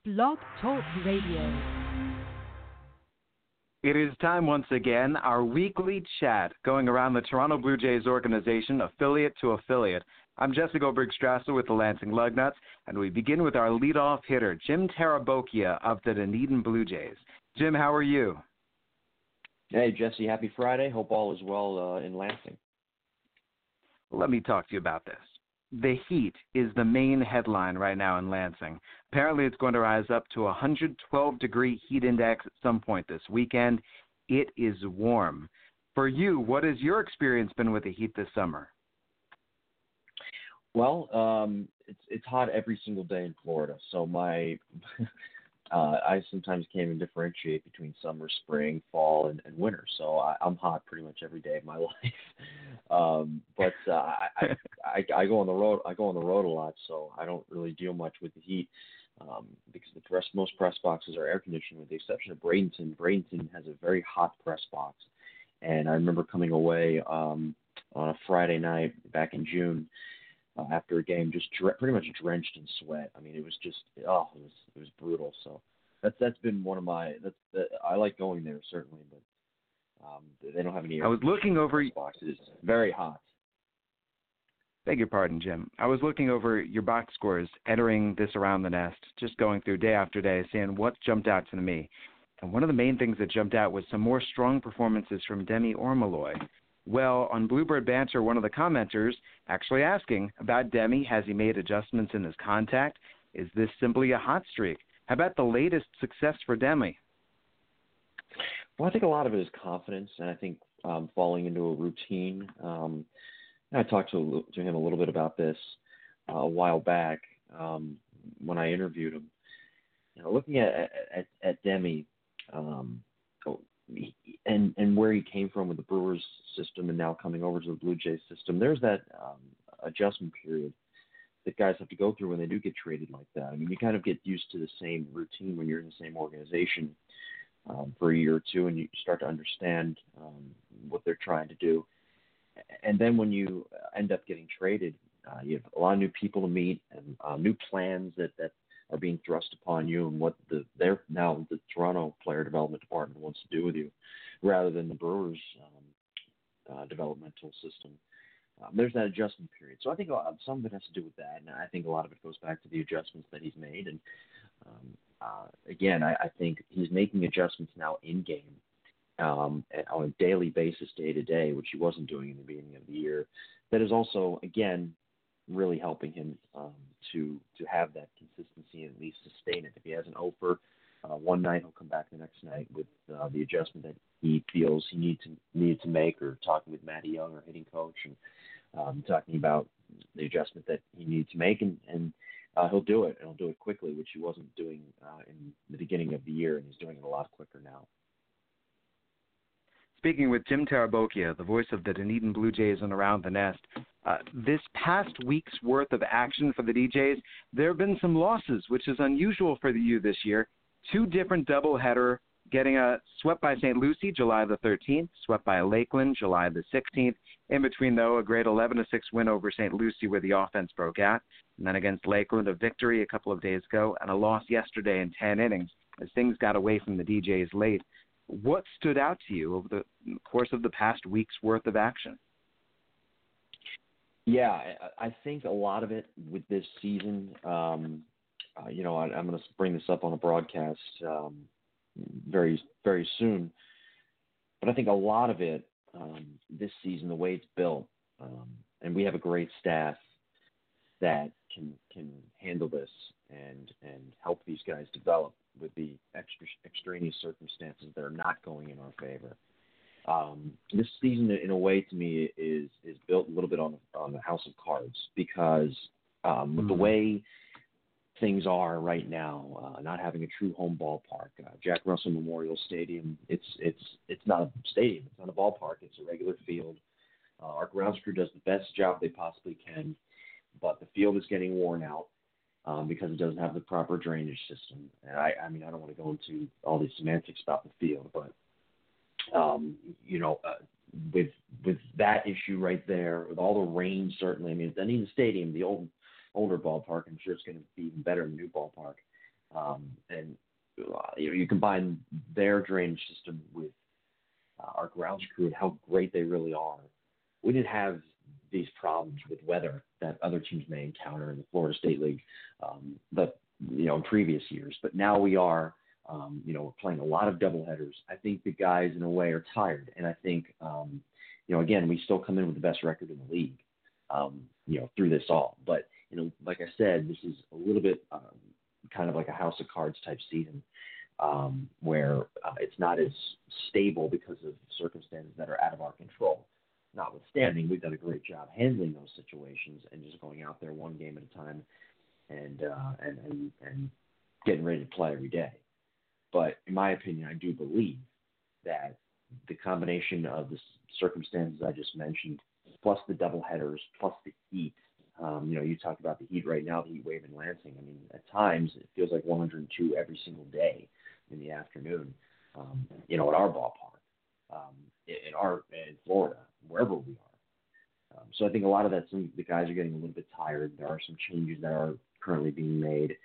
Blog Talk Radio. It is time once again, our weekly chat going around the Toronto Blue Jays organization, affiliate to affiliate. I'm Jesse Goldberg-Strasser with the Lansing Lugnuts, and we begin with our leadoff hitter, Jim Tarabokia of the Dunedin Blue Jays. Jim, how are you? Hey, Jesse, happy Friday. Hope all is well in Lansing. Let me talk to you about this. The heat is the main headline right now in Lansing. Apparently it's going to rise up to a 112-degree heat index at some point this weekend. It is warm. For you, what has your experience been with the heat this summer? Well, it's hot every single day in Florida. So I sometimes can't even differentiate between summer, spring, fall, and winter. So I'm hot pretty much every day of my life. But I go on the road. I go on the road a lot, so I don't really deal much with the heat because most press boxes are air conditioned, with the exception of Bradenton. Bradenton has a very hot press box, and I remember coming away on a Friday night back in June. After a game, just pretty much drenched in sweat. I mean, it was just, it was brutal. So that's been one of my, I like going there certainly, but they don't have any air. I was looking over boxes. It's very hot. Beg your pardon, Jim. I was looking over your box scores, entering this around the nest, just going through day after day, seeing what jumped out to me. And one of the main things that jumped out was some more strong performances from Demi Orimoloi. Well, on Bluebird Banter, one of the commenters actually asking about Demi. Has he made adjustments in his contact? Is this simply a hot streak? How about the latest success for Demi? Well, I think a lot of it is confidence, and I think falling into a routine. I talked to him a little bit about this a while back when I interviewed him. You know, looking at Demi, and where he came from with the Brewers system and now coming over to the Blue Jays system, there's that adjustment period that guys have to go through when they do get traded like that. I mean, you kind of get used to the same routine when you're in the same organization for a year or two, and you start to understand what they're trying to do. And then when you end up getting traded, you have a lot of new people to meet and new plans that are being thrust upon you, and what the Toronto player development department wants to do with you, rather than the Brewers developmental system. There's that adjustment period. So I think some of it has to do with that, and I think a lot of it goes back to the adjustments that he's made. And again, I think he's making adjustments now in game on a daily basis, day to day, which he wasn't doing in the beginning of the year. That is also, again, really helping him to have that consistency and at least sustain it. If he has an offer one night, he'll come back the next night with the adjustment that he feels he needed to make, or talking with Matty Young, our hitting coach, and talking about the adjustment that he needed to make, and he'll do it, and he'll do it quickly, which he wasn't doing in the beginning of the year, and he's doing it a lot quicker now. Speaking with Jim Tarabokia, the voice of the Dunedin Blue Jays and Around the Nest, this past week's worth of action for the DJs, there have been some losses, which is unusual for the U this year. Two different doubleheader, getting swept by St. Lucie July the 13th, swept by Lakeland July the 16th. In between, though, a great 11-6 win over St. Lucie where the offense broke out. And then against Lakeland, a victory a couple of days ago, and a loss yesterday in 10 innings as things got away from the DJs late. What stood out to you over the course of the past week's worth of action? Yeah, I think a lot of it with this season, I'm going to bring this up on a broadcast very, very soon. But I think a lot of it this season, the way it's built, and we have a great staff that can handle this and help these guys develop with the extraneous circumstances that are not going in our favor. This season, in a way, to me, is built a little bit on the house of cards, because with the way things are right now, not having a true home ballpark, Jack Russell Memorial Stadium, it's not a stadium, it's not a ballpark, it's a regular field. Our grounds crew does the best job they possibly can, but the field is getting worn out because it doesn't have the proper drainage system. And I mean, I don't want to go into all these semantics about the field, but with that issue right there, with all the rain, certainly, I mean, Dunedin Stadium, the older ballpark, I'm sure it's going to be even better in the new ballpark. And you combine their drainage system with our grounds crew and how great they really are. We didn't have these problems with weather that other teams may encounter in the Florida State League, but in previous years. But now we are, we're playing a lot of doubleheaders. I think the guys in a way are tired, and I think, again, we still come in with the best record in the league, through this all. But like I said, this is a little bit kind of like a house of cards type season, where it's not as stable because of circumstances that are out of our control. Notwithstanding, we've done a great job handling those situations and just going out there one game at a time and getting ready to play every day. But in my opinion, I do believe that the combination of the circumstances I just mentioned, plus the doubleheaders, plus the heat. You talk about the heat right now, the heat wave in Lansing. I mean, at times it feels like 102 every single day in the afternoon. At our ballpark, in Florida, wherever we are. So I think a lot of that, the guys are getting a little bit tired. There are some changes that are currently being made.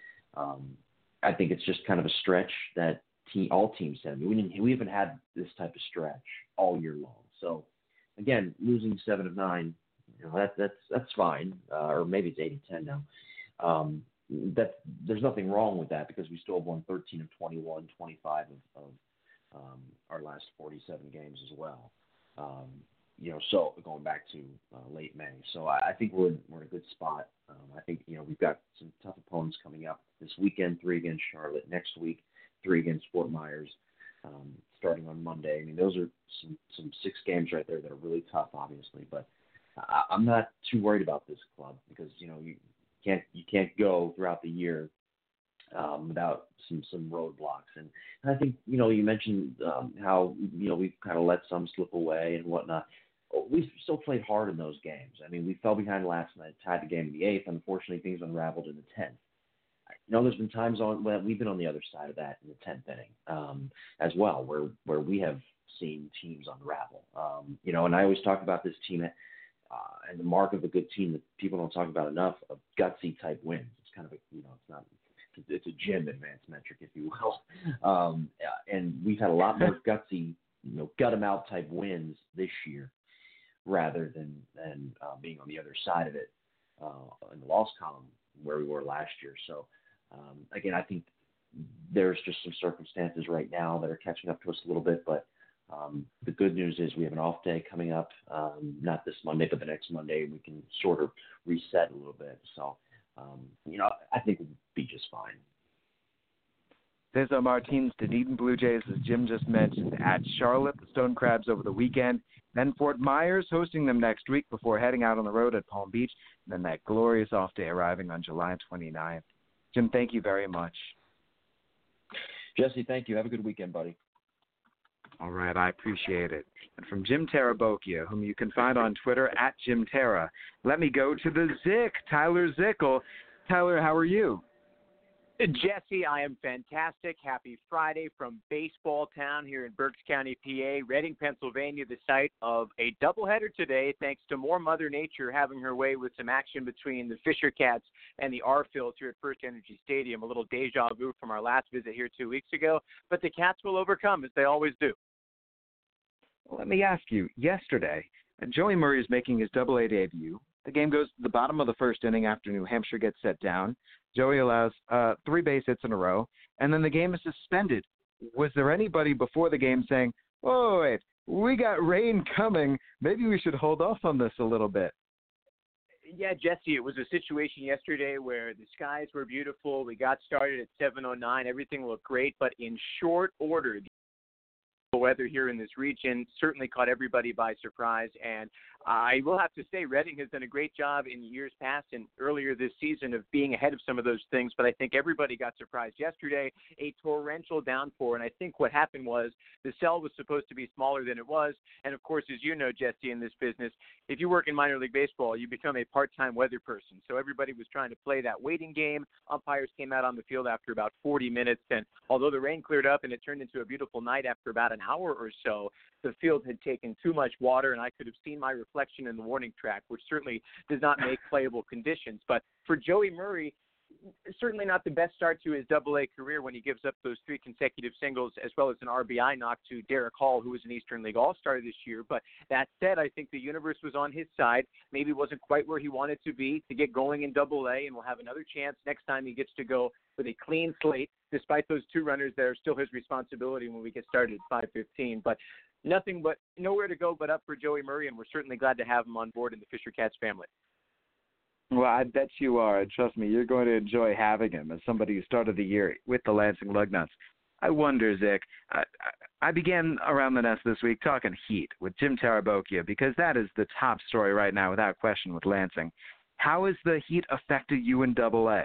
I think it's just kind of a stretch that all teams have. We haven't had this type of stretch all year long. So again, losing 7 of 9, that's fine. Or maybe it's 8-10 now. There's nothing wrong with that because we still have won 13 of 21, 25 of our last 47 games as well. So going back to late May. So I think we're in a good spot. I think, we've got some tough opponents coming up this weekend, 3 against Charlotte. Next week, 3 against Fort Myers, starting on Monday. I mean, those are some 6 games right there that are really tough, obviously. But I'm not too worried about this club because, you can't go throughout the year without some roadblocks. And I think, you mentioned how, we've kind of let some slip away and whatnot. We still played hard in those games. I mean, we fell behind last night, tied the game in the 8th. Unfortunately, things unraveled in the 10th. There's been times when we've been on the other side of that in the 10th inning as well, where we have seen teams unravel. And I always talk about this team and the mark of a good team that people don't talk about enough, of gutsy type wins. It's kind of it's a gym advanced metric, if you will. And we've had a lot more gutsy, gut them out type wins this year, rather than being on the other side of it in the loss column where we were last year. So again, I think there's just some circumstances right now that are catching up to us a little bit, but the good news is we have an off day coming up, not this Monday, but the next Monday, and we can sort of reset a little bit. So, I think we'll be just fine. Cesar Martinez, Dunedin Blue Jays, as Jim just mentioned, at Charlotte, the Stone Crabs over the weekend. Then Fort Myers hosting them next week before heading out on the road at Palm Beach. And then that glorious off day arriving on July 29th. Jim, thank you very much. Jesse, thank you. Have a good weekend, buddy. All right, I appreciate it. And from Jim Tarabokia, whom you can find on Twitter at Jim Tara, let me go to the Zick, Tyler Zickel. Tyler, how are you? Jesse, I am fantastic. Happy Friday from Baseball Town here in Berks County, PA. Reading, Pennsylvania, the site of a doubleheader today, thanks to more Mother Nature having her way with some action between the Fisher Cats and the R-Phils here at First Energy Stadium. A little deja vu from our last visit here 2 weeks ago, but the Cats will overcome, as they always do. Well, let me ask you, yesterday, Joey Murray is making his Double-A debut. The game goes to the bottom of the first inning after New Hampshire gets set down. Joey allows 3 base hits in a row, and then the game is suspended. Was there anybody before the game saying, "Oh, wait, we got rain coming. Maybe we should hold off on this a little bit"? Yeah, Jesse, it was a situation yesterday where the skies were beautiful. We got started at 7:09. Everything looked great, but in short order, the weather here in this region certainly caught everybody by surprise, and I will have to say Reading has done a great job in years past and earlier this season of being ahead of some of those things, but I think everybody got surprised yesterday. A torrential downpour, and I think what happened was the cell was supposed to be smaller than it was, and of course, as you know, Jesse, in this business, if you work in minor league baseball, you become a part-time weather person, so everybody was trying to play that waiting game. Umpires came out on the field after about 40 minutes, and although the rain cleared up and it turned into a beautiful night after about an hour or so, the field had taken too much water, and I could have seen my reflection in the warning track, which certainly does not make playable conditions. But for Joey Murray, certainly not the best start to his Double-A career when he gives up those 3 consecutive singles as well as an RBI knock to Derek Hall, who was an Eastern League All-Star this year. But that said, I think the universe was on his side. Maybe wasn't quite where he wanted to be to get going in Double-A, and we'll have another chance next time he gets to go with a clean slate, despite those 2 runners that are still his responsibility when we get started at 5:15. But nowhere to go but up for Joey Murray, and we're certainly glad to have him on board in the Fisher Cats family. Well, I bet you are. And trust me, you're going to enjoy having him as somebody who started the year with the Lansing Lugnuts. I wonder, Zick, I began Around the Nest this week talking Heat with Jim Tarabokia because that is the top story right now without question with Lansing. How has the Heat affected you in Double-A?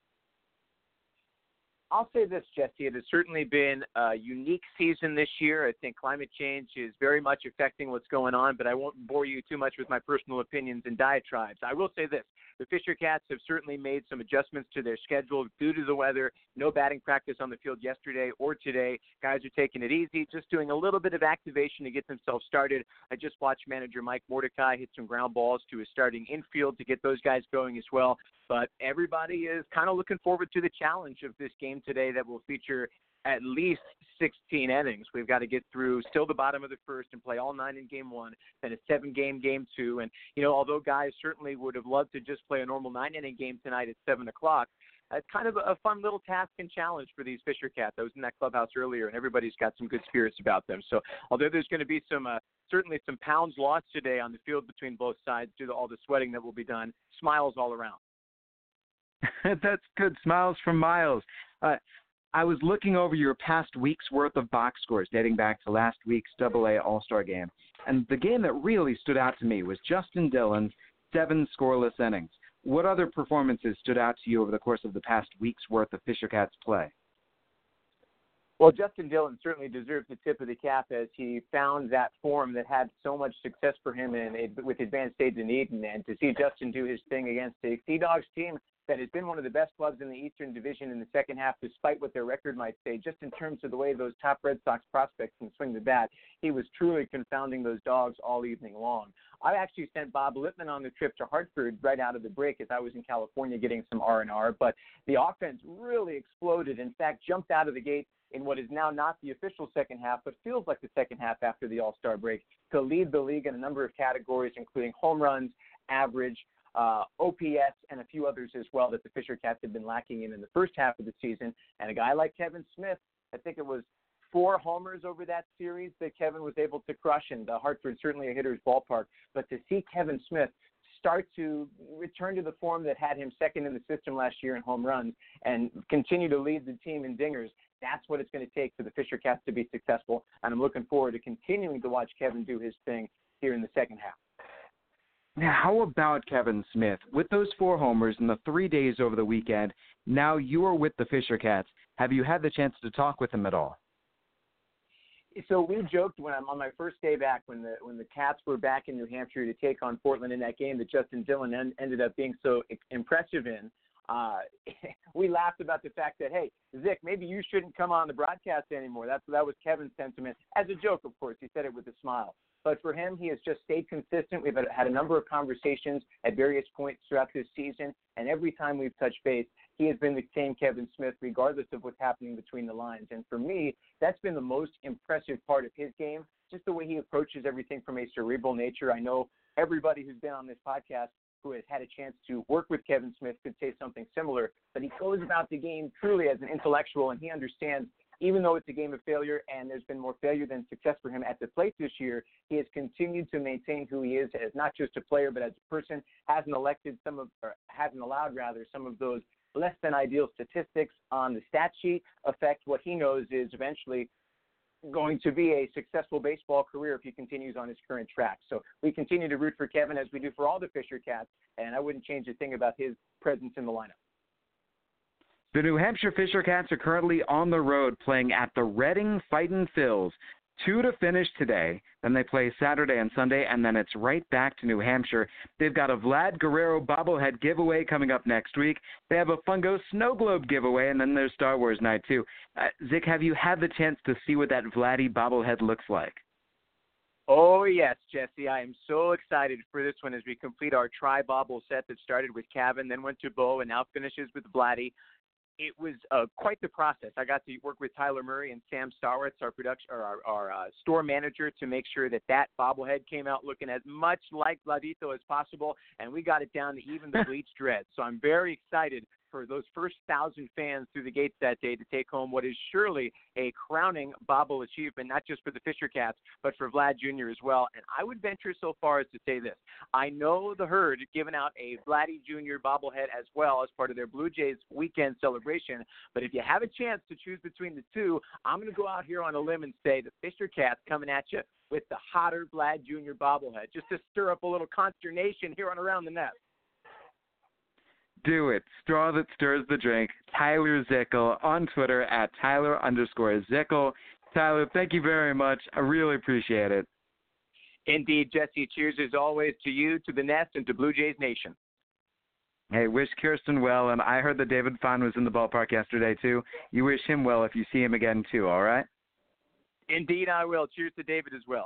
I'll say this, Jesse. It has certainly been a unique season this year. I think climate change is very much affecting what's going on, but I won't bore you too much with my personal opinions and diatribes. I will say this. The Fisher Cats have certainly made some adjustments to their schedule due to the weather. No batting practice on the field yesterday or today. Guys are taking it easy, just doing a little bit of activation to get themselves started. I just watched manager Mike Mordecai hit some ground balls to his starting infield to get those guys going as well. But everybody is kind of looking forward to the challenge of this game today that will feature at least 16 innings. We've got to get through still the bottom of the first and play all 9 in game 1, then a 7-game game 2. And, although guys certainly would have loved to just play a normal 9-inning game tonight at 7 o'clock, it's kind of a fun little task and challenge for these Fisher Cats. I was in that clubhouse earlier, and everybody's got some good spirits about them. So although there's going to be certainly some pounds lost today on the field between both sides due to all the sweating that will be done, smiles all around. That's good. Smiles from Miles. I was looking over your past week's worth of box scores dating back to last week's Double-A All-Star game, and the game that really stood out to me was Justin Dillon's 7 scoreless innings. What other performances stood out to you over the course of the past week's worth of Fisher Cats play? Well, Justin Dillon certainly deserves the tip of the cap as he found that form that had so much success for him with Advanced Stage in Eden, and to see Justin do his thing against the Sea Dogs team that has been one of the best clubs in the Eastern Division in the second half, despite what their record might say, just in terms of the way those top Red Sox prospects can swing the bat. He was truly confounding those Dogs all evening long. I actually sent Bob Lippman on the trip to Hartford right out of the break as I was in California getting some R&R, but the offense really exploded. In fact, jumped out of the gate in what is now not the official second half, but feels like the second half after the All-Star break, to lead the league in a number of categories, including home runs, average, OPS, and a few others as well that the Fisher Cats have been lacking in the first half of the season. And a guy like Kevin Smith, I think it was 4 homers over that series that Kevin was able to crush, and Hartford certainly a hitter's ballpark. But to see Kevin Smith start to return to the form that had him second in the system last year in home runs and continue to lead the team in dingers, that's what it's going to take for the Fisher Cats to be successful. And I'm looking forward to continuing to watch Kevin do his thing here in the second half. Now, how about Kevin Smith? With those 4 homers and the 3 days over the weekend, now you are with the Fisher Cats. Have you had the chance to talk with him at all? So we joked when I'm on my first day back, when the Cats were back in New Hampshire to take on Portland in that game that Justin Dillon ended up being so impressive in. We laughed about the fact that, hey, Zick, maybe you shouldn't come on the broadcast anymore. That was Kevin's sentiment. As a joke, of course. He said it with a smile. But for him, he has just stayed consistent. We've had a number of conversations at various points throughout this season, and every time we've touched base, he has been the same Kevin Smith, regardless of what's happening between the lines. And for me, that's been the most impressive part of his game, just the way he approaches everything from a cerebral nature. I know everybody who's been on this podcast who has had a chance to work with Kevin Smith could say something similar, but he goes about the game truly as an intellectual, and he understands, even though it's a game of failure and there's been more failure than success for him at the plate this year, he has continued to maintain who he is as not just a player, but as a person, hasn't allowed some of those less than ideal statistics on the stat sheet affect what he knows is eventually going to be a successful baseball career if he continues on his current track. So we continue to root for Kevin as we do for all the Fisher Cats, and I wouldn't change a thing about his presence in the lineup. The New Hampshire Fisher Cats are currently on the road playing at the Reading Fightin' Phils. 2 to finish today. Then they play Saturday and Sunday, and then it's right back to New Hampshire. They've got a Vlad Guerrero bobblehead giveaway coming up next week. They have a Fungo Snow Globe giveaway, and then there's Star Wars night, too. Zick, have you had the chance to see what that Vladdy bobblehead looks like? Oh, yes, Jesse. I am so excited for this one as we complete our tri-bobble set that started with Kevin, then went to Bo, and now finishes with Vladdy. It was quite the process. I got to work with Tyler Murray and Sam Starwitz, our production or our store manager, to make sure that bobblehead came out looking as much like Vladito as possible, and we got it down to even the bleached red. So I'm very excited for those first 1,000 fans through the gates that day to take home what is surely a crowning bobble achievement, not just for the Fisher Cats, but for Vlad Jr. as well. And I would venture so far as to say this. I know the Herd giving out a Vladdy Jr. bobblehead as well as part of their Blue Jays weekend celebration, but if you have a chance to choose between the two, I'm going to go out here on a limb and say the Fisher Cats coming at you with the hotter Vlad Jr. bobblehead, just to stir up a little consternation here on Around the Nest. Do it. Straw that stirs the drink. Tyler Zickel on Twitter at Tyler_Zickel. Tyler, thank you very much. I really appreciate it. Indeed, Jesse. Cheers as always to you, to the Nest, and to Blue Jays Nation. Hey, wish Kirsten well, and I heard that David Fahn was in the ballpark yesterday, too. You wish him well if you see him again, too, all right? Indeed, I will. Cheers to David as well.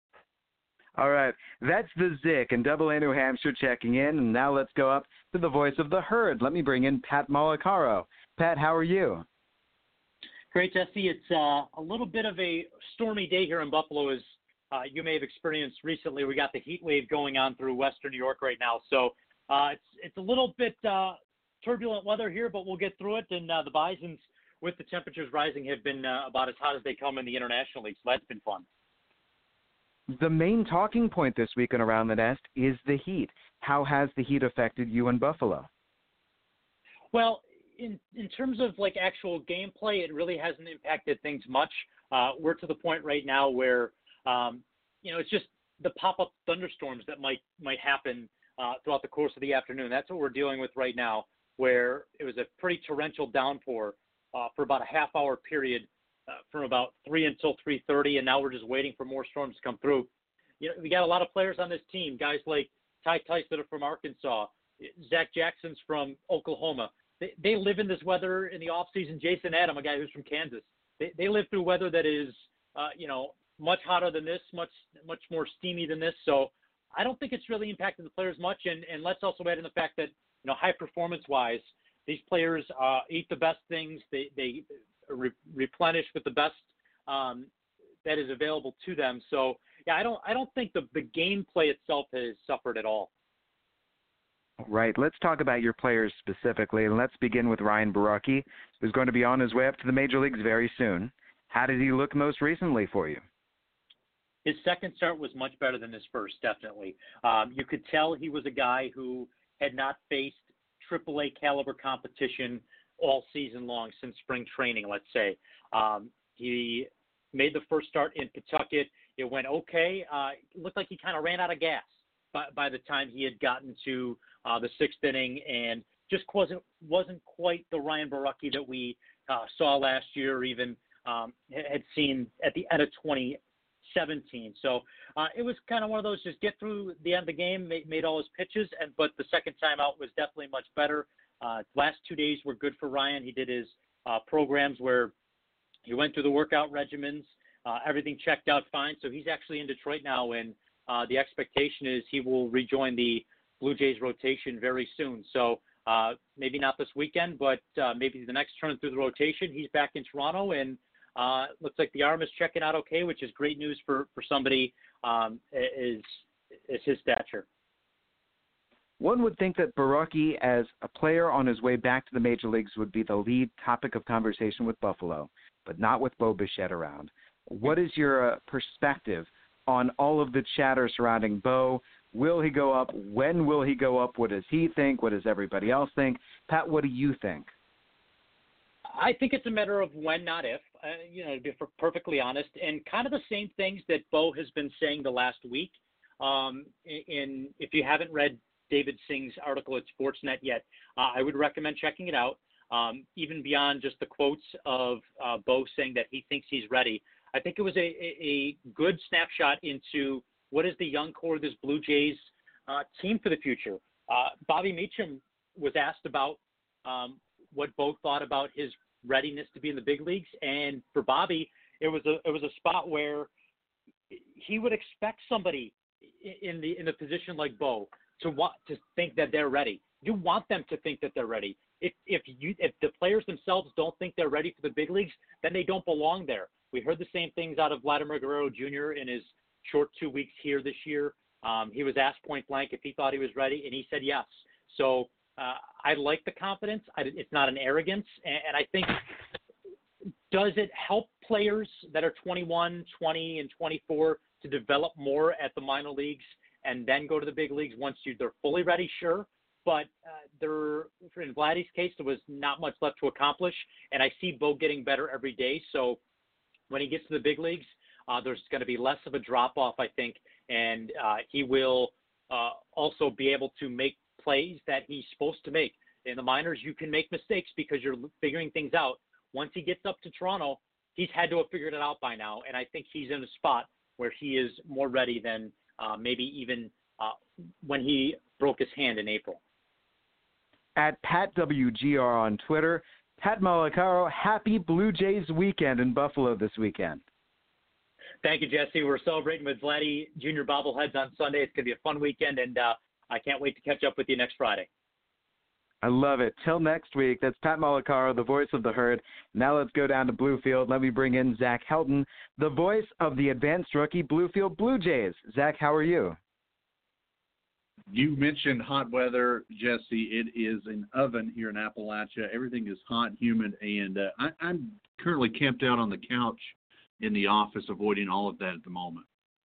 All right, that's the Zick and Double A New Hampshire checking in, and now let's go up to the voice of the Herd. Let me bring in Pat Malacaro. Pat, how are you? Great, Jesse. It's a little bit of a stormy day here in Buffalo, as you may have experienced recently. We got the heat wave going on through western New York right now, so it's a little bit turbulent weather here, but we'll get through it. And the Bisons, with the temperatures rising, have been about as hot as they come in the International League, so that's been fun. The main talking point this week on Around the Nest is the heat. How has the heat affected you in Buffalo? Well, in terms of like actual gameplay, it really hasn't impacted things much. We're to the point right now where it's just the pop-up thunderstorms that might happen throughout the course of the afternoon. That's what we're dealing with right now, where it was a pretty torrential downpour for about a half-hour period from about 3 until 3:30, and now we're just waiting for more storms to come through. We got a lot of players on this team, guys like Ty Tice that are from Arkansas, Zach Jackson's from Oklahoma. They live in this weather in the offseason. Jason Adam, a guy who's from Kansas, they live through weather that is, much hotter than this, much more steamy than this. So I don't think it's really impacted the players much. And let's also add in the fact that, high performance-wise, these players eat the best things. They replenish with the best that is available to them. So yeah, I don't think the gameplay itself has suffered at all. Right. Let's talk about your players specifically, and let's begin with Ryan Borucki, who's going to be on his way up to the major leagues very soon. How did he look most recently for you? His second start was much better than his first, definitely. You could tell he was a guy who had not faced AAA caliber competition all season long since spring training, let's say. He made the first start in Pawtucket. It went okay. It looked like he kind of ran out of gas by the time he had gotten to the sixth inning, and just wasn't quite the Ryan Borucki that we saw last year, or even had seen at the end of 2017. So it was kind of one of those, just get through the end of the game, made all his pitches, but the second time out was definitely much better. Last 2 days were good for Ryan. He did his programs where he went through the workout regimens. Everything checked out fine. So he's actually in Detroit now, and the expectation is he will rejoin the Blue Jays rotation very soon. So maybe not this weekend, but maybe the next turn through the rotation, he's back in Toronto, and looks like the arm is checking out okay, which is great news for somebody is his stature. One would think that Borucki, as a player on his way back to the major leagues, would be the lead topic of conversation with Buffalo, but not with Bo Bichette around. What is your perspective on all of the chatter surrounding Bo? Will he go up? When will he go up? What does he think? What does everybody else think? Pat, what do you think? I think it's a matter of when, not if, to be perfectly honest, and kind of the same things that Bo has been saying the last week. If you haven't read David Singh's article at Sportsnet yet, I would recommend checking it out. Even beyond just the quotes of Bo saying that he thinks he's ready, I think it was a good snapshot into what is the young core of this Blue Jays team for the future. Bobby Meacham was asked about what Bo thought about his readiness to be in the big leagues, and for Bobby, it was a spot where he would expect somebody in the position like Bo to want to think that they're ready. You want them to think that they're ready. If the players themselves don't think they're ready for the big leagues, then they don't belong there. We heard the same things out of Vladimir Guerrero Jr. in his short 2 weeks here this year. He was asked point blank if he thought he was ready, and he said yes. So I like the confidence. It's not an arrogance. And I think, does it help players that are 21, 20, and 24 to develop more at the minor leagues and then go to the big leagues once they're fully ready? Sure. But in Vladdy's case, there was not much left to accomplish, and I see Bo getting better every day. So when he gets to the big leagues, there's going to be less of a drop-off, I think, and he will also be able to make plays that he's supposed to make. In the minors, you can make mistakes because you're figuring things out. Once he gets up to Toronto, he's had to have figured it out by now, and I think he's in a spot where he is more ready than maybe even when he broke his hand in April. At PatWGR on Twitter, Pat Malacaro, happy Blue Jays weekend in Buffalo this weekend. Thank you, Jesse. We're celebrating with Vladdy Jr. bobbleheads on Sunday. It's going to be a fun weekend, and I can't wait to catch up with you next Friday. I love it. Till next week, that's Pat Malacaro, the voice of the herd. Now let's go down to Bluefield. Let me bring in Zach Helton, the voice of the advanced rookie Bluefield Blue Jays. Zach, how are you? You mentioned hot weather, Jesse. It is an oven here in Appalachia. Everything is hot, humid, and I'm currently camped out on the couch in the office, avoiding all of that at the moment.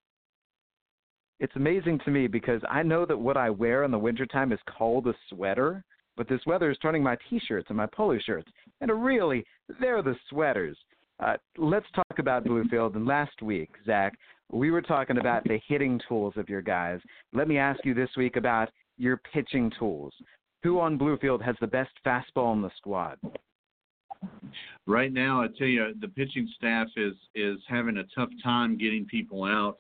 It's amazing to me because I know that what I wear in the wintertime is called a sweater, but this weather is turning my T-shirts and my polo shirts into really, they're the sweaters. Let's talk about Bluefield. And last week, Zach, we were talking about the hitting tools of your guys. Let me ask you this week about your pitching tools. Who on Bluefield has the best fastball in the squad? Right now, I tell you, the pitching staff is having a tough time getting people out.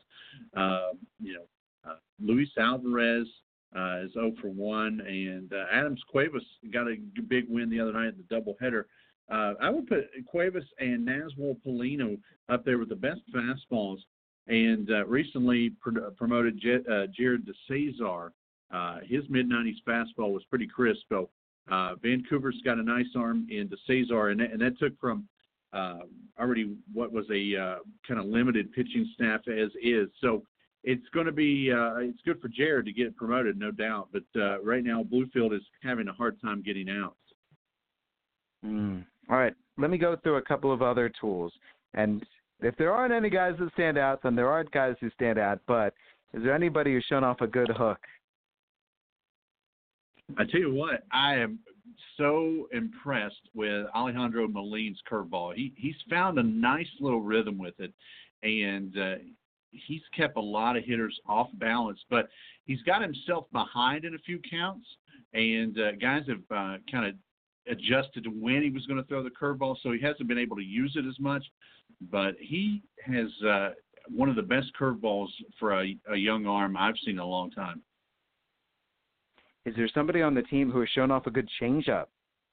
Luis Alvarez is 0 for 1, and Adams Cuevas got a big win the other night in the doubleheader. I would put Cuevas and Naswell Polino up there with the best fastballs, and recently promoted Jared DeCesar. His mid-90s fastball was pretty crisp. So Vancouver's got a nice arm in DeCesar, and that took from already what was a kind of limited pitching staff as is. So it's going to be it's good for Jared to get promoted, no doubt. But right now, Bluefield is having a hard time getting out. All right, let me go through a couple of other tools. And if there aren't any guys that stand out, then there aren't guys who stand out. But is there anybody who's shown off a good hook? I tell you what, I am so impressed with Alejandro Molin's curveball. He's found a nice little rhythm with it, and he's kept a lot of hitters off balance. But he's got himself behind in a few counts, and guys have kind of adjusted to when he was going to throw the curveball, so he hasn't been able to use it as much. But he has one of the best curveballs for a young arm I've seen in a long time. Is there somebody on the team who has shown off a good changeup?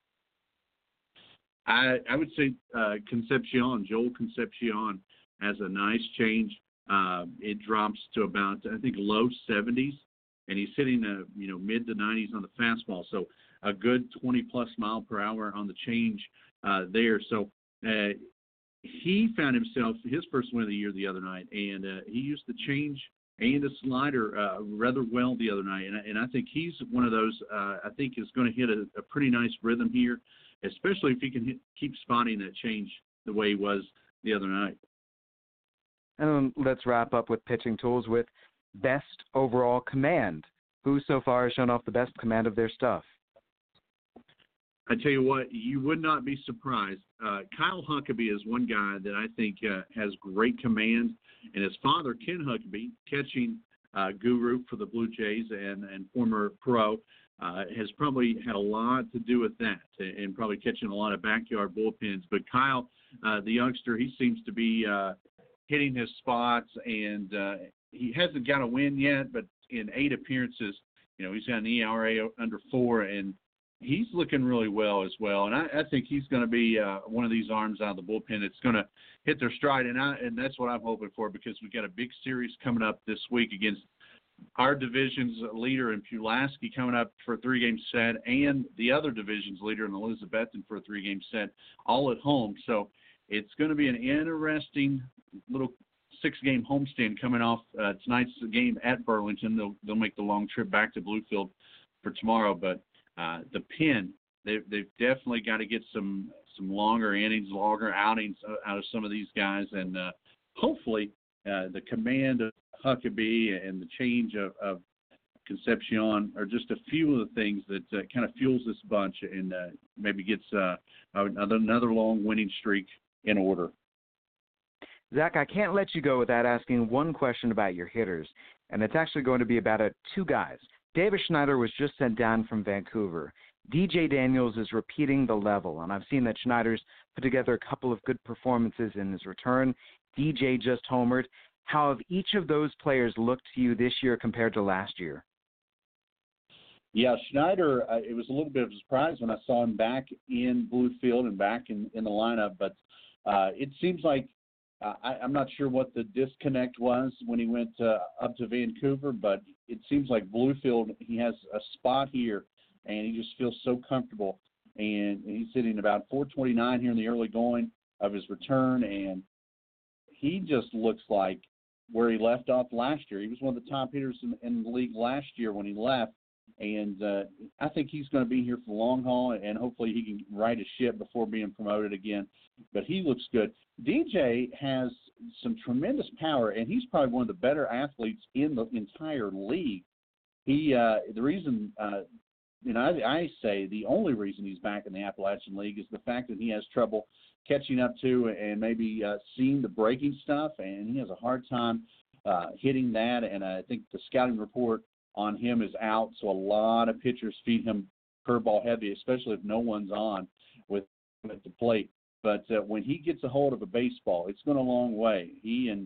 I would say Joel Concepcion has a nice change. It drops to about, I think, low 70s, and he's hitting mid to 90s on the fastball. So a good 20-plus mile per hour on the change there. So he found himself his first win of the year the other night, and he used the change and the slider rather well the other night. And I think he's one of those I think is going to hit a pretty nice rhythm here, especially if he can keep spotting that change the way he was the other night. And let's wrap up with pitching tools with best overall command. Who so far has shown off the best command of their stuff? I tell you what, you would not be surprised. Kyle Huckabee is one guy that I think has great command, and his father, Ken Huckabee, catching guru for the Blue Jays and former pro, has probably had a lot to do with that and probably catching a lot of backyard bullpens. But Kyle, the youngster, he seems to be hitting his spots, and he hasn't got a win yet, but in 8 appearances, he's got an ERA under 4, and he's looking really well as well. And I think he's going to be one of these arms out of the bullpen that's going to hit their stride. And that's what I'm hoping for, because we got a big series coming up this week against our division's leader in Pulaski coming up for a 3-game set, and the other division's leader in Elizabethton for a 3-game set, all at home. So it's going to be an interesting little 6-game homestand coming off tonight's game at Burlington. They'll make the long trip back to Bluefield for tomorrow. But the Pen, they've definitely got to get some longer innings, longer outings out of some of these guys, and hopefully the command of Huckabee and the change of Concepcion are just a few of the things that kind of fuels this bunch and maybe gets another long winning streak in order. Zach, I can't let you go without asking one question about your hitters, and it's actually going to be about two guys. Davis Schneider was just sent down from Vancouver. DJ Daniels is repeating the level, and I've seen that Schneider's put together a couple of good performances in his return. DJ just homered. How have each of those players looked to you this year compared to last year? Yeah, Schneider, it was a little bit of a surprise when I saw him back in Bluefield and back in the lineup, but it seems like I'm not sure what the disconnect was when he went up to Vancouver, but it seems like Bluefield, he has a spot here, and he just feels so comfortable. And he's sitting about 429 here in the early going of his return, and he just looks like where he left off last year. He was one of the top hitters in the league last year when he left, and I think he's going to be here for the long haul, and hopefully he can right his ship before being promoted again. But he looks good. DJ has some tremendous power, and he's probably one of the better athletes in the entire league. He the reason I say the only reason he's back in the Appalachian League is the fact that he has trouble catching up to and maybe seeing the breaking stuff, and he has a hard time hitting that. And I think the scouting report on him is out, so a lot of pitchers feed him curveball heavy, especially if no one's on with him at the plate. But when he gets a hold of a baseball, it's going a long way. He and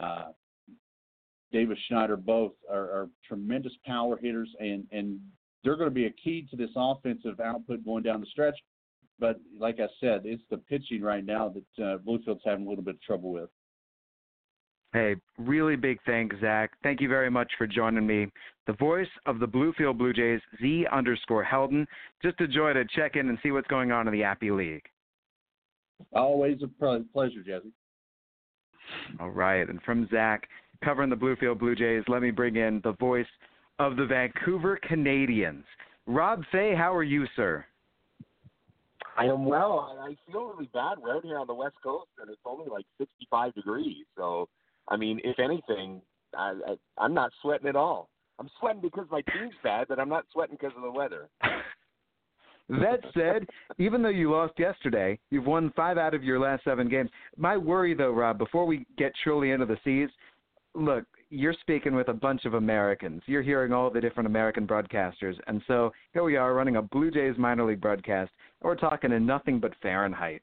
Davis Schneider both are tremendous power hitters, and they're going to be a key to this offensive output going down the stretch. But like I said, it's the pitching right now that Bluefield's having a little bit of trouble with. Hey, really big thanks, Zach. Thank you very much for joining me. The voice of the Bluefield Blue Jays, Z_Helden. Just a joy to check in and see what's going on in the Appy League. Always a pleasure, Jesse. All right. And from Zach, covering the Bluefield Blue Jays, let me bring in the voice of the Vancouver Canadians. Rob Fay, how are you, sir? I am well. I feel really bad. We're out here on the West Coast, and it's only like 65 degrees. So, I mean, if anything, I'm not sweating at all. I'm sweating because my team's bad, but I'm not sweating because of the weather. That said, even though you lost yesterday, you've won 5 out of your last 7 games. My worry, though, Rob, before we get truly into the seas, look, you're speaking with a bunch of Americans. You're hearing all the different American broadcasters. And so here we are running a Blue Jays minor league broadcast, and we're talking in nothing but Fahrenheit.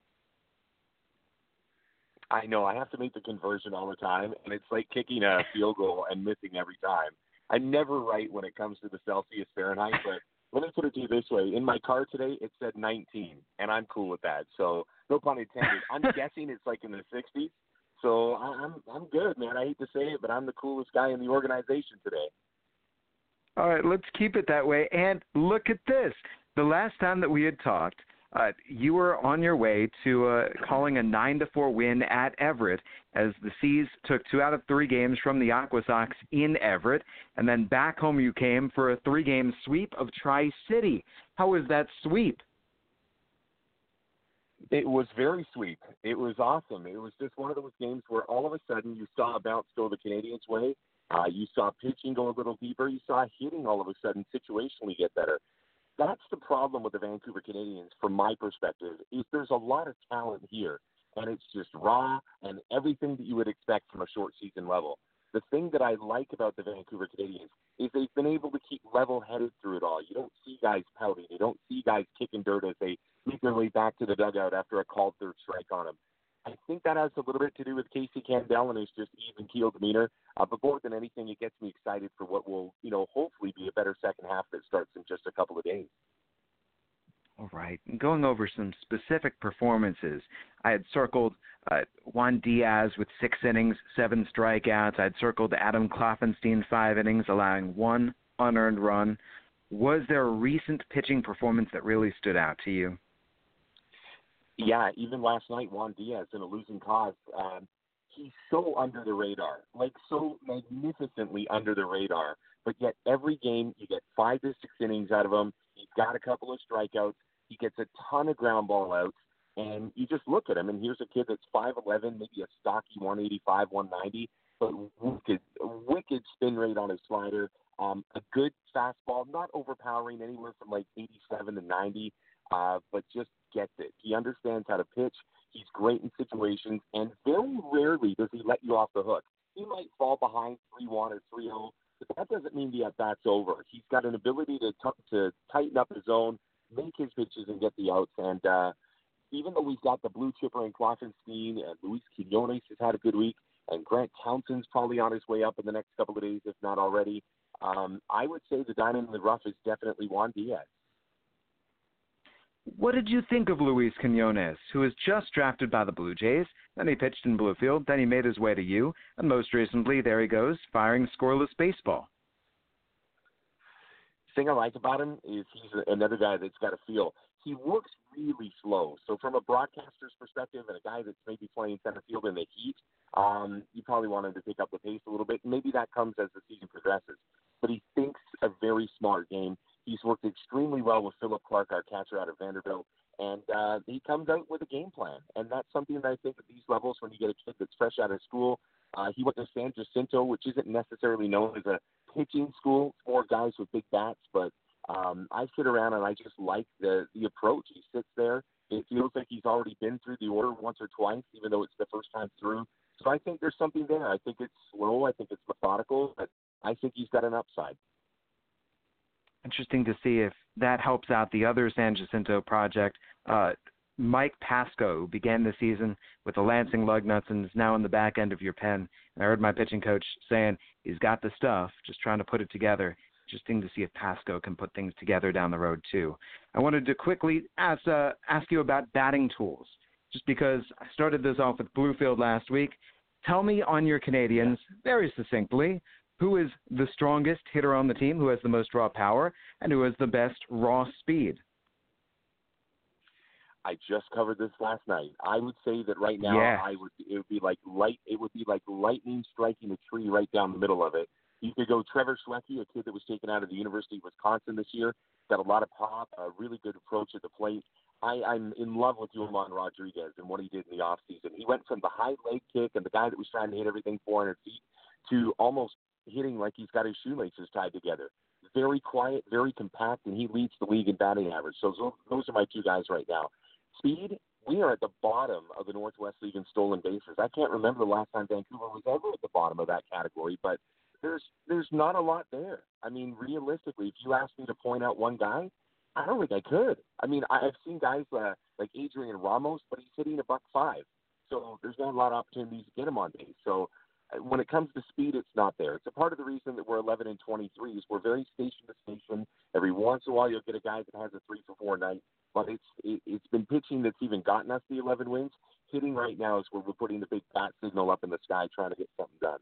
I know. I have to make the conversion all the time, and it's like kicking a field goal and missing every time. I'm never right when it comes to the Celsius Fahrenheit, but let me put it to you this way. In my car today, it said 19, and I'm cool with that. So no pun intended. I'm guessing it's like in the 60s. So I'm good, man. I hate to say it, but I'm the coolest guy in the organization today. All right, let's keep it that way. And look at this. The last time that we had talked, you were on your way to calling a 9-4 win at Everett as the Seas took 2 out of 3 games from the Aqua Sox in Everett, and then back home you came for a 3-game sweep of Tri-City. How was that sweep? It was very sweet. It was awesome. It was just one of those games where all of a sudden you saw a bounce go the Canadians' way. You saw pitching go a little deeper. You saw hitting all of a sudden situationally get better. That's the problem with the Vancouver Canadians, from my perspective, is there's a lot of talent here, and it's just raw and everything that you would expect from a short season level. The thing that I like about the Vancouver Canadians is they've been able to keep level-headed through it all. You don't see guys pouting. You don't see guys kicking dirt as they make their way back to the dugout after a called third strike on them. I think that has a little bit to do with Casey Campbell and his just even-keeled demeanor. But more than anything, it gets me excited for what will, hopefully be a better second half that starts in just a couple of days. All right. Going over some specific performances, I had circled Juan Diaz with 6 innings, 7 strikeouts. I had circled Adam Kloffenstein, 5 innings, allowing 1 unearned run. Was there a recent pitching performance that really stood out to you? Yeah, even last night, Juan Diaz in a losing cause. He's so under the radar, like so magnificently under the radar. But yet every game you get 5 to 6 innings out of him. He's got a couple of strikeouts. He gets a ton of ground ball outs. And you just look at him, and here's a kid that's 5'11", maybe a stocky 185, 190, but wicked spin rate on his slider. A good fastball, not overpowering, anywhere from like 87 to 90, but just gets it. He understands how to pitch. He's great in situations, and very rarely does he let you off the hook. He might fall behind 3-1 or 3-0, but that doesn't mean the at-bat's over. He's got an ability to tighten up his zone, make his pitches, and get the outs. And even though we've got the blue chipper in Kloffenstein, and Luis Quinones has had a good week, and Grant Townsend's probably on his way up in the next couple of days, if not already, I would say the diamond in the rough is definitely Juan Diaz. What did you think of Luis Quinones, who was just drafted by the Blue Jays? Then he pitched in Bluefield, then he made his way to you, and most recently, there he goes, firing scoreless baseball. The thing I like about him is he's another guy that's got a feel. He works really slow. So from a broadcaster's perspective and a guy that's maybe playing center field in the heat, you probably want him to pick up the pace a little bit. Maybe that comes as the season progresses. But he thinks a very smart game. He's worked extremely well with Philip Clark, our catcher out of Vanderbilt, and he comes out with a game plan. And that's something that I think at these levels, when you get a kid that's fresh out of school, he went to San Jacinto, which isn't necessarily known as a pitching school. It's more guys with big bats, but I sit around and I just like the approach. He sits there. It feels like he's already been through the order once or twice, even though it's the first time through. So I think there's something there. I think it's slow. I think it's methodical, but I think he's got an upside. Interesting to see if that helps out the other San Jacinto project. Mike Pasco, who began the season with the Lansing Lugnuts and is now in the back end of your pen. And I heard my pitching coach saying he's got the stuff, just trying to put it together. Interesting to see if Pasco can put things together down the road, too. I wanted to quickly ask you about batting tools, just because I started this off with Bluefield last week. Tell me on your Canadians, very succinctly, who is the strongest hitter on the team, who has the most raw power, and who has the best raw speed? I just covered this last night. I would say that right now, it would be like lightning striking a tree right down the middle of it. You could go Trevor Schwecke, a kid that was taken out of the University of Wisconsin this year, got a lot of pop, a really good approach at the plate. I'm in love with Yoelman Rodriguez and what he did in the offseason. He went from the high leg kick and the guy that was trying to hit everything 400 feet to almost hitting like he's got his shoelaces tied together. Very quiet, very compact, and he leads the league in batting average. So those are my two guys right now. Speed, we are at the bottom of the Northwest League in stolen bases. I can't remember the last time Vancouver was ever at the bottom of that category, but there's not a lot there. I mean, realistically, if you asked me to point out one guy, I don't think I could. I mean, I've seen guys like Adrian Ramos, but he's hitting $105. So there's not a lot of opportunities to get him on base. So when it comes to speed, it's not there. It's a part of the reason that we're 11-23 is we're very station to station. Every once in a while, you'll get a guy that has a 3-for-4 night, but it's been pitching that's even gotten us the 11 wins. Hitting right now is where we're putting the big bat signal up in the sky, trying to get something done.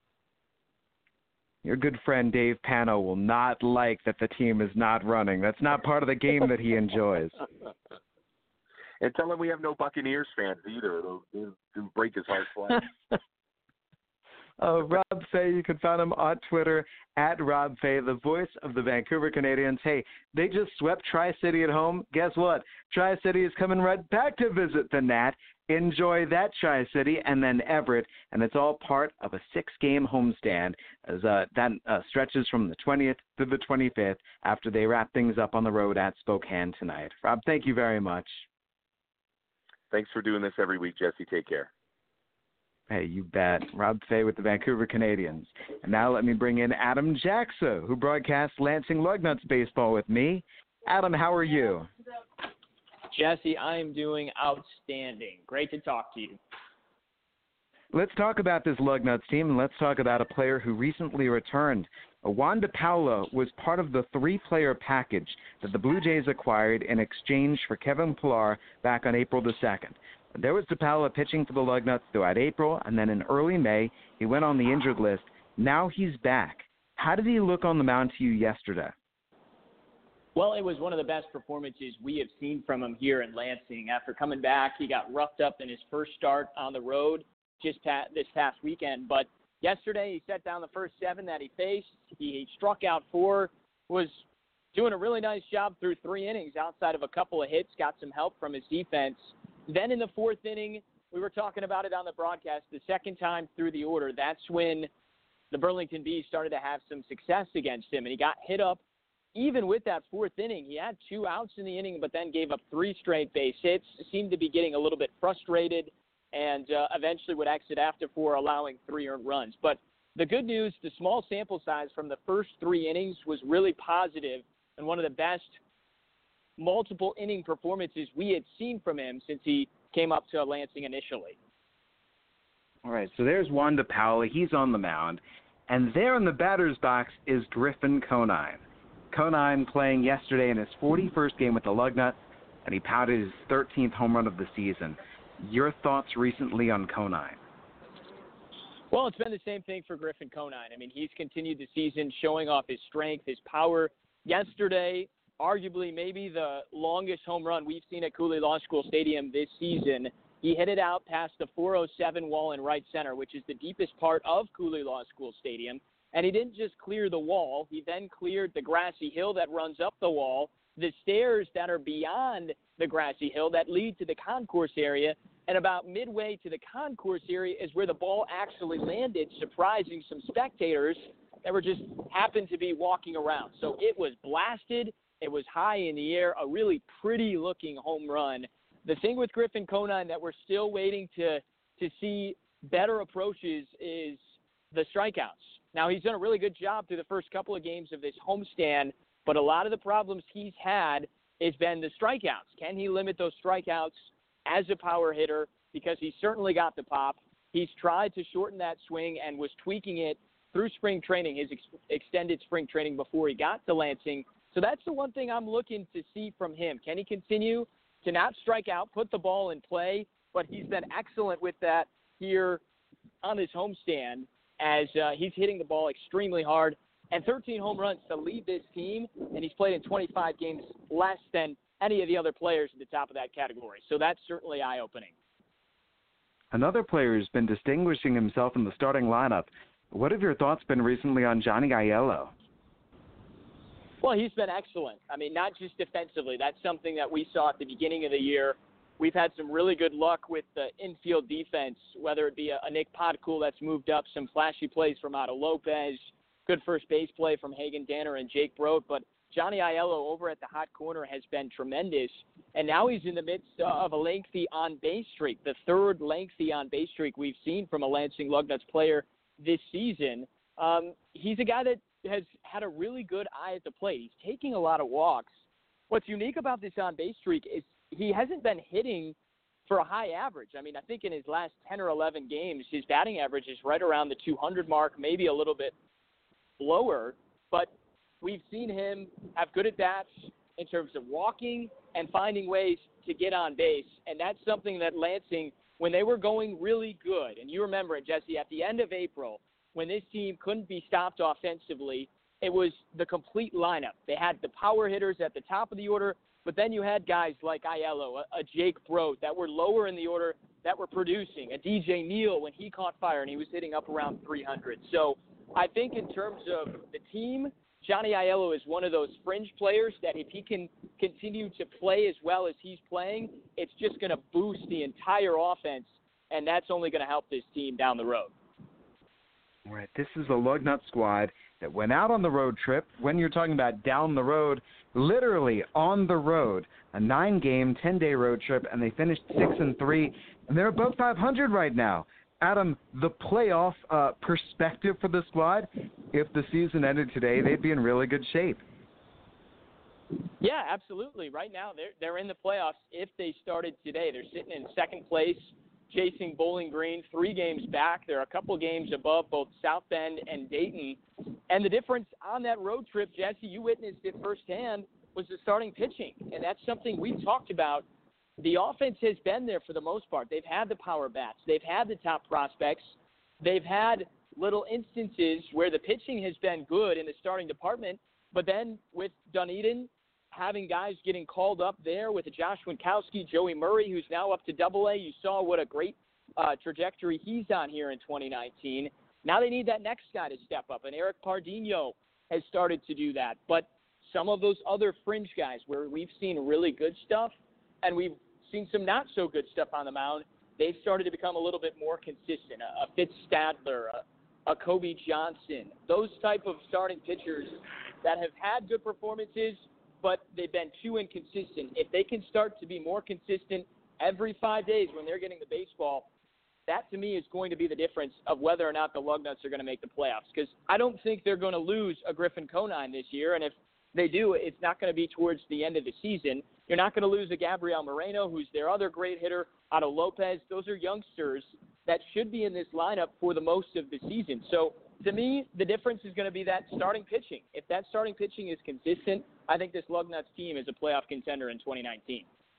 Your good friend Dave Pano will not like that the team is not running. That's not part of the game that he enjoys. And tell him we have no Buccaneers fans either. It'll break his heart flat. Rob Fay, you can find him on Twitter at Rob Fay, the voice of the Vancouver Canadians. Hey, they just swept Tri-City at home. Guess what? Tri-City is coming right back to visit the Nat. Enjoy that Tri-City and then Everett, and it's all part of a 6-game homestand as that stretches from the 20th to the 25th after they wrap things up on the road at Spokane tonight. Rob, thank you very much. Thanks for doing this every week, Jesse. Take care. Hey, you bet. Rob Fay with the Vancouver Canadians. And now let me bring in Adam Jackson, who broadcasts Lansing Lugnuts baseball with me. Adam, how are you? Jesse, I am doing outstanding. Great to talk to you. Let's talk about this Lugnuts team, and let's talk about a player who recently returned. Juan DePaula was part of the three-player package that the Blue Jays acquired in exchange for Kevin Pillar back on April the 2nd. There was DePaula pitching for the Lugnuts throughout April, and then in early May, he went on the injured list. Now he's back. How did he look on the mound to you yesterday? Well, it was one of the best performances we have seen from him here in Lansing. After coming back, he got roughed up in his first start on the road this past weekend, but yesterday, he set down the first 7 that he faced. He struck out 4, was doing a really nice job through 3 innings outside of a couple of hits, got some help from his defense. Then in the 4th inning, we were talking about it on the broadcast, the second time through the order, that's when the Burlington Bees started to have some success against him, and he got hit up. Even with that 4th inning, he had 2 outs in the inning, but then gave up 3 straight base hits, seemed to be getting a little bit frustrated, and eventually would exit after 4, allowing 3 earned runs. But the good news, the small sample size from the first 3 innings was really positive and one of the best multiple inning performances we had seen from him since he came up to Lansing initially. All right, so there's Juan DePaula. He's on the mound. And there in the batter's box is Griffin Conine. Conine playing yesterday in his 41st game with the Lugnuts, and he pounded his 13th home run of the season. Your thoughts recently on Conine? Well, it's been the same thing for Griffin Conine. I mean, he's continued the season showing off his strength, his power. Yesterday, arguably maybe the longest home run we've seen at Cooley Law School Stadium this season. He hit it out past the 407 wall in right center, which is the deepest part of Cooley Law School Stadium. And he didn't just clear the wall. He then cleared the grassy hill that runs up the wall, the stairs that are beyond the grassy hill that lead to the concourse area, and about midway to the concourse area is where the ball actually landed, surprising some spectators that were just happened to be walking around. So it was blasted. It was high in the air, a really pretty-looking home run. The thing with Griffin Conine that we're still waiting to see better approaches is the strikeouts. Now, he's done a really good job through the first couple of games of this homestand, but a lot of the problems he's had has been the strikeouts. Can he limit those strikeouts as a power hitter? Because he's certainly got the pop. He's tried to shorten that swing and was tweaking it through spring training, his extended spring training before he got to Lansing. So that's the one thing I'm looking to see from him. Can he continue to not strike out, put the ball in play? But he's been excellent with that here on his homestand as he's hitting the ball extremely hard. And 13 home runs to lead this team, and he's played in 25 games less than any of the other players at the top of that category. So that's certainly eye-opening. Another player who's been distinguishing himself in the starting lineup. What have your thoughts been recently on Johnny Aiello? Well, he's been excellent. I mean, not just defensively. That's something that we saw at the beginning of the year. We've had some really good luck with the infield defense, whether it be a Nick Podcool that's moved up, some flashy plays from Otto Lopez, good first base play from Hagen Danner and Jake Brodt. But Johnny Aiello over at the hot corner has been tremendous. And now he's in the midst of a lengthy on-base streak, the third lengthy on-base streak we've seen from a Lansing Lugnuts player this season. He's a guy that has had a really good eye at the plate. He's taking a lot of walks. What's unique about this on-base streak is he hasn't been hitting for a high average. I mean, I think in his last 10 or 11 games, his batting average is right around the 200 mark, maybe a little bit lower. But we've seen him have good at-bats in terms of walking and finding ways to get on base. And that's something that Lansing, when they were going really good, and you remember it, Jesse, at the end of April, when this team couldn't be stopped offensively, it was the complete lineup. They had the power hitters at the top of the order, but then you had guys like Aiello, a Jake Brodt that were lower in the order that were producing, a DJ Neal when he caught fire and he was hitting up around 300. So I think in terms of the team, Johnny Aiello is one of those fringe players that if he can continue to play as well as he's playing, it's just going to boost the entire offense, and that's only going to help this team down the road. All right, this is a Lugnut squad that went out on the road trip. When you're talking about down the road, literally on the road, a 9-game, 10-day road trip, and they finished 6-3, and they're above 500 right now. Adam, the playoff perspective for the squad, if the season ended today, they'd be in really good shape. Yeah, absolutely. Right now, they're in the playoffs if they started today. They're sitting in second place, chasing Bowling Green 3 games back. They're a couple games above both South Bend and Dayton. And the difference on that road trip, Jesse, you witnessed it firsthand, was the starting pitching. And that's something we've talked about. The offense has been there for the most part. They've had the power bats. They've had the top prospects. They've had little instances where the pitching has been good in the starting department. But then with Dunedin having guys getting called up there with Josh Winkowski, Joey Murray, who's now up to Double-A, you saw what a great trajectory he's on here in 2019. Now they need that next guy to step up, and Eric Pardinho has started to do that. But some of those other fringe guys where we've seen really good stuff and we've seen some not so good stuff on the mound, they've started to become a little bit more consistent. A Fitz Stadler, a Kobe Johnson, those type of starting pitchers that have had good performances, but they've been too inconsistent. If they can start to be more consistent every 5 days when they're getting the baseball, that to me is going to be the difference of whether or not the Lugnuts are going to make the playoffs. Because I don't think they're going to lose a Griffin Conine this year, and if they do, it's not going to be towards the end of the season. You're not going to lose a Gabriel Moreno, who's their other great hitter, Otto Lopez. Those are youngsters that should be in this lineup for the most of the season. So to me, the difference is going to be that starting pitching. If that starting pitching is consistent, I think this Lugnuts team is a playoff contender in 2019.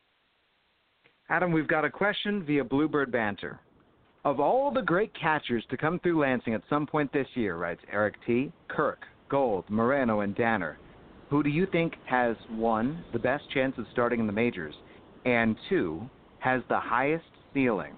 Adam, we've got a question via Bluebird Banter. Of all the great catchers to come through Lansing at some point this year, writes Eric T., Kirk, Gold, Moreno, and Danner, who do you think has, 1, the best chance of starting in the majors, and 2, has the highest ceiling?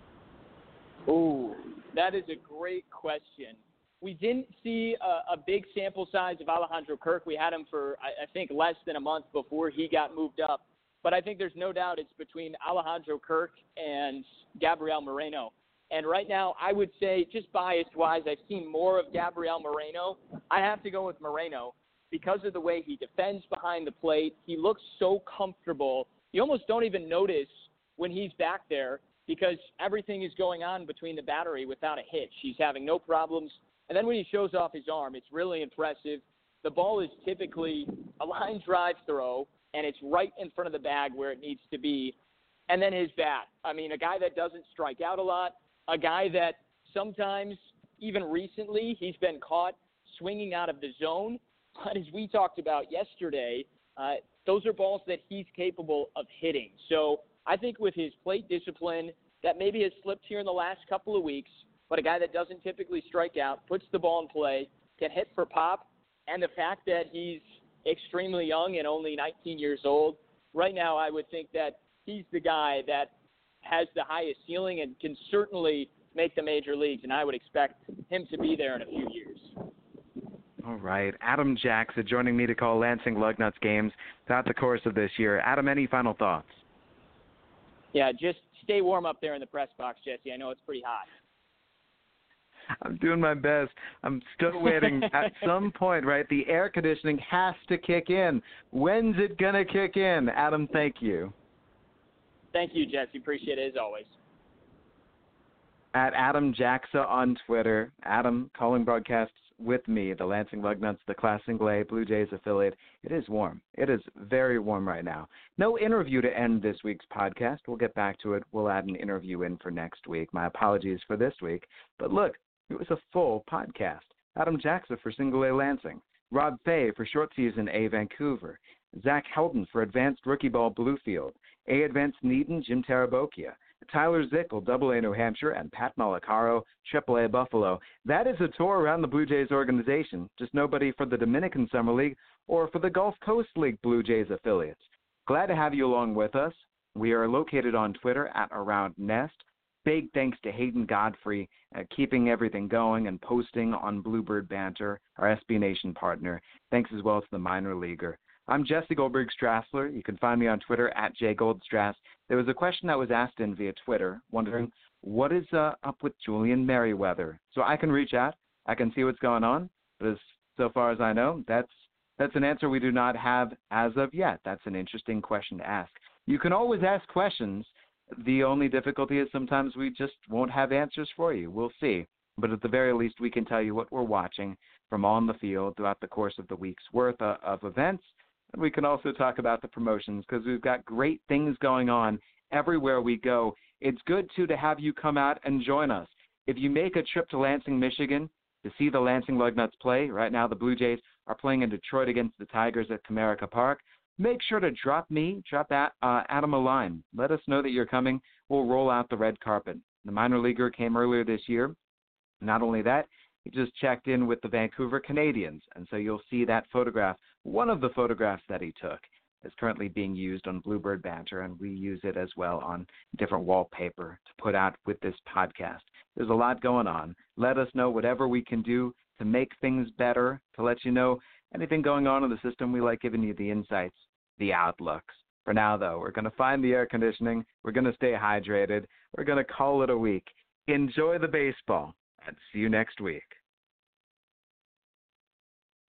Oh, that is a great question. We didn't see a big sample size of Alejandro Kirk. We had him for, I think, less than a month before he got moved up. But I think there's no doubt it's between Alejandro Kirk and Gabriel Moreno. And right now, I would say, just biased-wise, I've seen more of Gabriel Moreno. I have to go with Moreno because of the way he defends behind the plate. He looks so comfortable. You almost don't even notice when he's back there because everything is going on between the battery without a hitch. He's having no problems. And then when he shows off his arm, it's really impressive. The ball is typically a line drive throw, and it's right in front of the bag where it needs to be. And then his bat. I mean, a guy that doesn't strike out a lot, a guy that sometimes, even recently, he's been caught swinging out of the zone. But as we talked about yesterday, those are balls that he's capable of hitting. So I think with his plate discipline, that maybe has slipped here in the last couple of weeks, but a guy that doesn't typically strike out, puts the ball in play, can hit for pop, and the fact that he's extremely young and only 19 years old, right now I would think that he's the guy that has the highest ceiling and can certainly make the major leagues, and I would expect him to be there in a few years. All right. Adam Jackson joining me to call Lansing Lugnuts games throughout the course of this year. Adam, any final thoughts? Yeah, just stay warm up there in the press box, Jesse. I know it's pretty hot. I'm doing my best. I'm still waiting. At some point, right, the air conditioning has to kick in. When's it going to kick in? Adam, thank you. Thank you, Jesse. Appreciate it as always. At Adam Jackson on Twitter. Adam calling broadcasts with me, the Lansing Lugnuts, the Class A Blue Jays affiliate. It is warm. It is very warm right now. No interview to end this week's podcast. We'll get back to it. We'll add an interview in for next week. My apologies for this week. But look, it was a full podcast. Adam Jackson for Single A Lansing. Rob Fay for Short Season A Vancouver. Zach Helton for Advanced Rookie Ball Bluefield. A Advanced Needham, Jim Tarabokia. Tyler Zickel, AA New Hampshire, and Pat Malacaro, AAA Buffalo. That is a tour around the Blue Jays organization, just nobody for the Dominican Summer League or for the Gulf Coast League Blue Jays affiliates. Glad to have you along with us. We are located on Twitter at AroundNest. Big thanks to Hayden Godfrey keeping everything going and posting on Bluebird Banter, our SB Nation partner. Thanks as well to the minor leaguer. I'm Jesse Goldberg Strassler. You can find me on Twitter at jgoldstrass. There was a question that was asked in via Twitter, wondering what is up with Julian Merriweather. So I can reach out. I can see what's going on. But so far as I know, that's an answer we do not have as of yet. That's an interesting question to ask. You can always ask questions. The only difficulty is sometimes we just won't have answers for you. We'll see. But at the very least, we can tell you what we're watching from on the field throughout the course of the week's worth of events. We can also talk about the promotions because we've got great things going on everywhere we go it's good, too, to have you come out and join us. If you make a trip to Lansing, Michigan to see the Lansing Lugnuts play, right now the Blue Jays are playing in Detroit against the Tigers at Comerica Park, make sure to drop Adam a line. Let us know that you're coming. We'll roll out the red carpet. The minor leaguer came earlier this year. Not only that, he just checked in with the Vancouver Canadians, and so you'll see that photograph. One of the photographs that he took is currently being used on Bluebird Banter, and we use it as well on different wallpaper to put out with this podcast. There's a lot going on. Let us know whatever we can do to make things better, to let you know anything going on in the system. We like giving you the insights, the outlooks. For now, though, we're going to find the air conditioning. We're going to stay hydrated. We're going to call it a week. Enjoy the baseball, and see you next week.